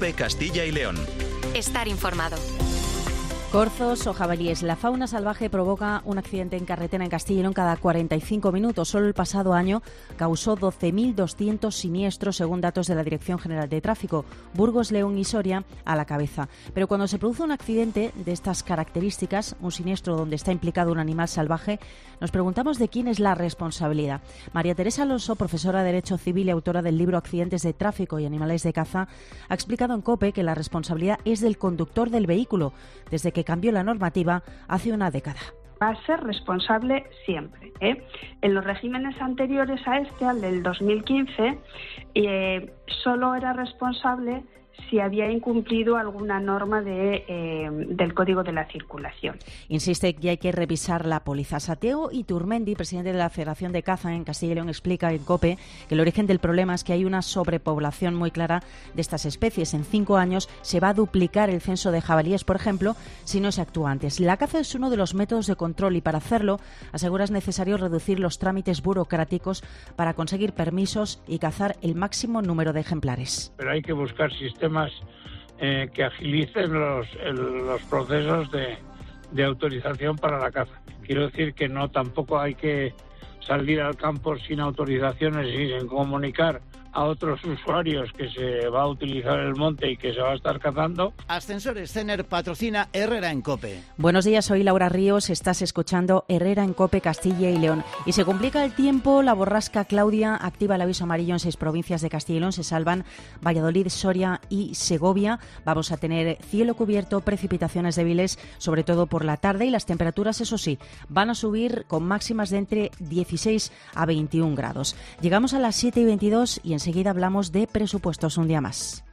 COPE Castilla y León. Estar informado. Corzos o jabalíes. La fauna salvaje provoca un accidente en carretera en Castilla y León cada 45 minutos. Solo el pasado año causó 12.200 siniestros, según datos de la Dirección General de Tráfico. Burgos, León y Soria a la cabeza. Pero cuando se produce un accidente de estas características, un siniestro donde está implicado un animal salvaje, nos preguntamos de quién es la responsabilidad. María Teresa Alonso, profesora de Derecho Civil y autora del libro Accidentes de Tráfico y Animales de Caza, ha explicado en COPE que la responsabilidad es del conductor del vehículo, desde que cambió la normativa hace una década. Va a ser responsable siempre. En los regímenes anteriores a este, al del 2015, solo era responsable si había incumplido alguna norma del Código de la Circulación. Insiste que hay que revisar la póliza. Santiago Iturmendi, presidente de la Federación de Caza en Castilla y León, explica en COPE que el origen del problema es que hay una sobrepoblación muy clara de estas especies. En 5 años se va a duplicar el censo de jabalíes, por ejemplo, si no se actúa antes. La caza es uno de los métodos de control y para hacerlo, asegura, es necesario reducir los trámites burocráticos para conseguir permisos y cazar el máximo número de ejemplares. Pero hay que buscar sistemas que agilicen los procesos de autorización para la caza. Quiero decir que no tampoco hay que salir al campo sin autorizaciones y sin comunicar a otros usuarios que se va a utilizar el monte y que se va a estar cazando. Ascensores Cener patrocina Herrera en COPE. Buenos días, soy Laura Ríos, estás escuchando Herrera en COPE Castilla y León. Y se complica el tiempo, la borrasca Claudia activa el aviso amarillo en 6 provincias de Castilla y León. Se salvan Valladolid, Soria y Segovia. Vamos a tener cielo cubierto, precipitaciones débiles, sobre todo por la tarde, y las temperaturas, eso sí, van a subir con máximas de entre 16 a 21 grados. Llegamos a las 7:22 y enseguida hablamos de presupuestos un día más.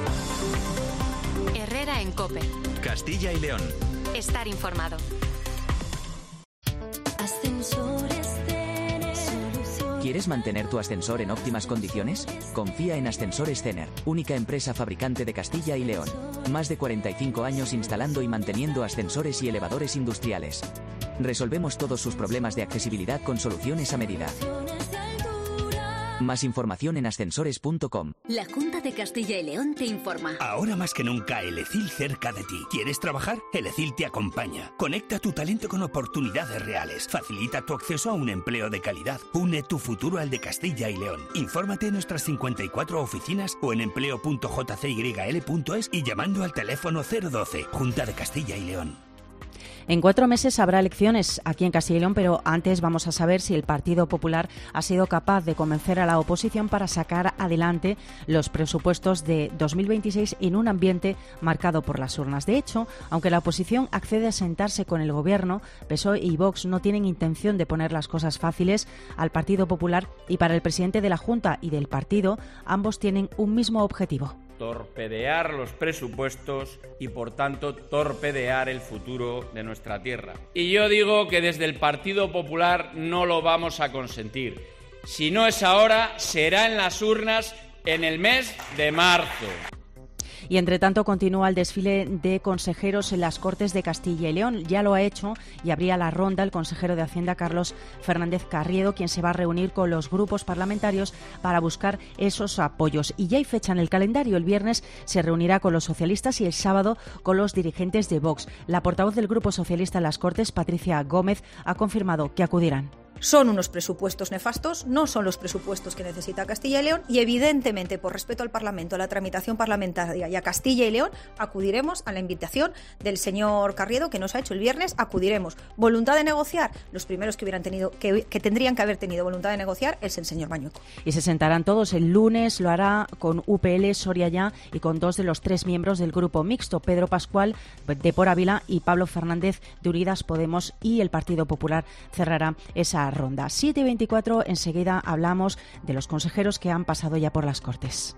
Herrera en COPE. Castilla y León. Estar informado. ¿Quieres mantener tu ascensor en óptimas condiciones? Confía en Ascensores Cener, única empresa fabricante de Castilla y León. Más de 45 años instalando y manteniendo ascensores y elevadores industriales. Resolvemos todos sus problemas de accesibilidad con soluciones a medida. Más información en ascensores.com. La Junta de Castilla y León te informa. Ahora más que nunca, el ECIL cerca de ti. ¿Quieres trabajar? El ECIL te acompaña. Conecta tu talento con oportunidades reales. Facilita tu acceso a un empleo de calidad. Une tu futuro al de Castilla y León. Infórmate en nuestras 54 oficinas o en empleo.jcyl.es y llamando al teléfono 012. Junta de Castilla y León. En 4 meses habrá elecciones aquí en Castilla y León, pero antes vamos a saber si el Partido Popular ha sido capaz de convencer a la oposición para sacar adelante los presupuestos de 2026 en un ambiente marcado por las urnas. De hecho, aunque la oposición accede a sentarse con el Gobierno, PSOE y Vox no tienen intención de poner las cosas fáciles al Partido Popular, y para el presidente de la Junta y del partido, ambos tienen un mismo objetivo: torpedear los presupuestos y, por tanto, torpedear el futuro de nuestra tierra. Y yo digo que desde el Partido Popular no lo vamos a consentir. Si no es ahora, será en las urnas en el mes de marzo. Y entre tanto continúa el desfile de consejeros en las Cortes de Castilla y León. Ya lo ha hecho y abría la ronda el consejero de Hacienda, Carlos Fernández Carriedo, quien se va a reunir con los grupos parlamentarios para buscar esos apoyos. Y ya hay fecha en el calendario. El viernes se reunirá con los socialistas y el sábado con los dirigentes de Vox. La portavoz del Grupo Socialista en las Cortes, Patricia Gómez, ha confirmado que acudirán. Son unos presupuestos nefastos, no son los presupuestos que necesita Castilla y León y evidentemente por respeto al Parlamento, a la tramitación parlamentaria y a Castilla y León acudiremos a la invitación del señor Carriedo que nos ha hecho el viernes, acudiremos. Voluntad de negociar, los primeros que tendrían que haber tenido voluntad de negociar es el señor Mañueco. Y se sentarán todos el lunes, lo hará con UPL, Soria Ya y con 2 de los 3 miembros del grupo mixto, Pedro Pascual de Por Ávila y Pablo Fernández de Unidas Podemos, y el Partido Popular cerrará esa ronda. 7:24, enseguida hablamos de los consejeros que han pasado ya por las Cortes.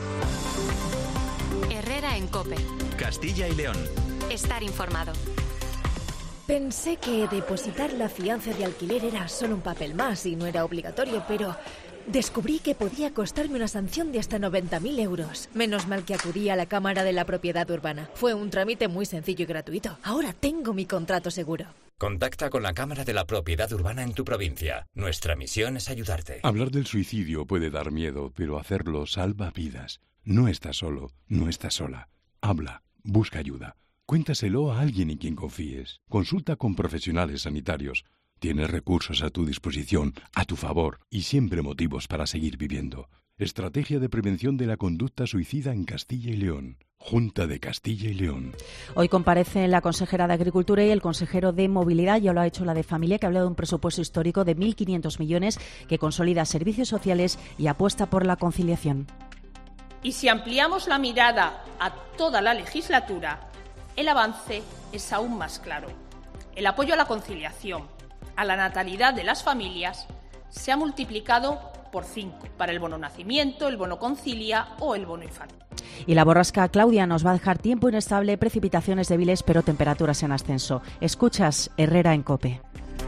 Herrera en COPE. Castilla y León. Estar informado. Pensé que depositar la fianza de alquiler era solo un papel más y no era obligatorio, pero descubrí que podía costarme una sanción de hasta 90.000 euros. Menos mal que acudí a la Cámara de la Propiedad Urbana. Fue un trámite muy sencillo y gratuito. Ahora tengo mi contrato seguro. Contacta con la Cámara de la Propiedad Urbana en tu provincia. Nuestra misión es ayudarte. Hablar del suicidio puede dar miedo, pero hacerlo salva vidas. No estás solo, no estás sola. Habla, busca ayuda. Cuéntaselo a alguien en quien confíes. Consulta con profesionales sanitarios. Tienes recursos a tu disposición, a tu favor, y siempre motivos para seguir viviendo. Estrategia de prevención de la conducta suicida en Castilla y León. Junta de Castilla y León. Hoy comparecen la consejera de Agricultura y el consejero de Movilidad, ya lo ha hecho la de Familia, que ha hablado de un presupuesto histórico de 1.500 millones que consolida servicios sociales y apuesta por la conciliación. Y si ampliamos la mirada a toda la legislatura, el avance es aún más claro. El apoyo a la conciliación, a la natalidad de las familias, se ha multiplicado por 5 para el bono nacimiento, el bono concilia o el bono infantil. Y la borrasca Claudia nos va a dejar tiempo inestable, precipitaciones débiles, pero temperaturas en ascenso. Escuchas Herrera en COPE.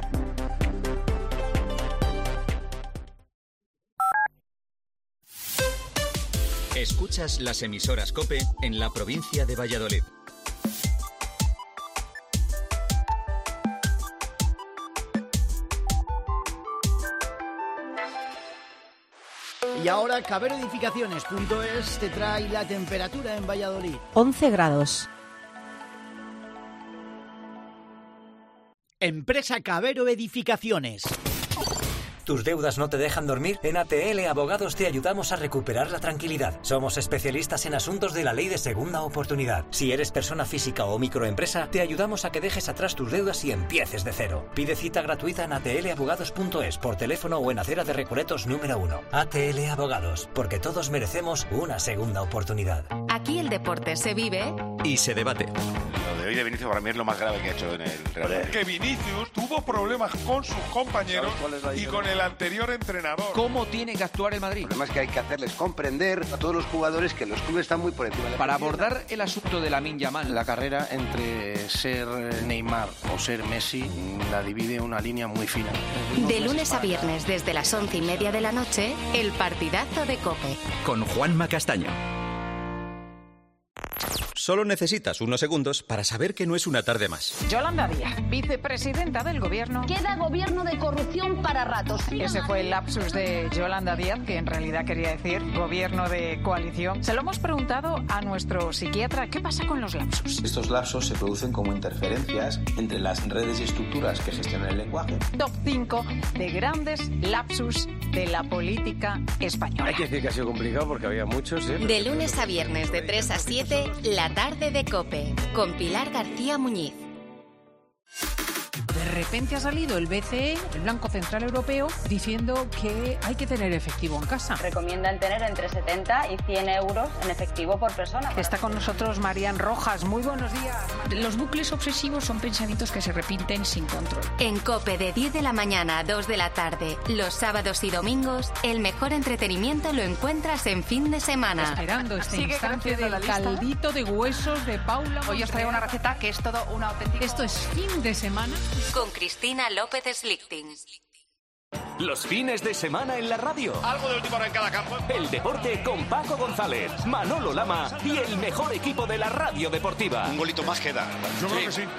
Escuchas las emisoras COPE en la provincia de Valladolid. Y ahora caberoedificaciones.es te trae la temperatura en Valladolid. 11 grados. Empresa Cabero Edificaciones. ¿Tus deudas no te dejan dormir? En ATL Abogados te ayudamos a recuperar la tranquilidad. Somos especialistas en asuntos de la ley de segunda oportunidad. Si eres persona física o microempresa, te ayudamos a que dejes atrás tus deudas y empieces de cero. Pide cita gratuita en atlabogados.es, por teléfono o en Acera de Recoletos número 1. ATL Abogados, porque todos merecemos una segunda oportunidad. Aquí el deporte se vive y se debate. Lo de hoy de Vinicius para mí es lo más grave que ha hecho en el Real Madrid. Que Vinicius tuvo problemas con sus compañeros y con el anterior entrenador. ¿Cómo tiene que actuar el Madrid? El problema es que hay que hacerles comprender a todos los jugadores que los clubes están muy por encima de la Para abordar el asunto de Lamine Yamal. La carrera entre ser Neymar o ser Messi la divide una línea muy fina. De lunes a viernes desde las 11:30 de la noche, el partidazo de COPE. Con Juanma Castaño. Solo necesitas unos segundos para saber que no es una tarde más. Yolanda Díaz, vicepresidenta del Gobierno. Queda gobierno de corrupción para ratos. Ese fue el lapsus de Yolanda Díaz, que en realidad quería decir gobierno de coalición. Se lo hemos preguntado a nuestro psiquiatra. ¿Qué pasa con los lapsus? Estos lapsos se producen como interferencias entre las redes y estructuras que gestionan el lenguaje. Top 5 de grandes lapsus de la política española. Hay que decir que ha sido complicado porque había muchos. De lunes a viernes de 3 a 7, la tarde de COPE, con Pilar García Muñiz. De repente ha salido el BCE, el Banco Central Europeo, diciendo que hay que tener efectivo en casa. Recomiendan tener entre 70 y 100 euros en efectivo por persona. Está con nosotros Marian Rojas. Muy buenos días. Los bucles obsesivos son pensamientos que se repiten sin control. En COPE de 10 de la mañana a 2 de la tarde, los sábados y domingos, el mejor entretenimiento lo encuentras en fin de semana. Esperando este instante del caldito de huesos de Paula. Hoy os traigo una receta que es todo una auténtica... Esto es fin de semana. Con Cristina López Slichting. Los fines de semana en la radio. Algo de última hora en cada campo. El deporte con Paco González, Manolo Lama y el mejor equipo de la radio deportiva. Un golito más queda. Yo creo que sí.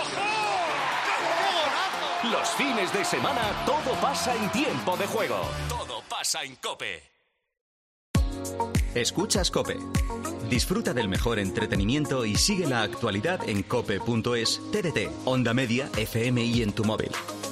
Los fines de semana todo pasa en tiempo de juego. Todo pasa en COPE. Escuchas COPE. Disfruta del mejor entretenimiento y sigue la actualidad en cope.es, TDT, Onda Media, FM y en tu móvil.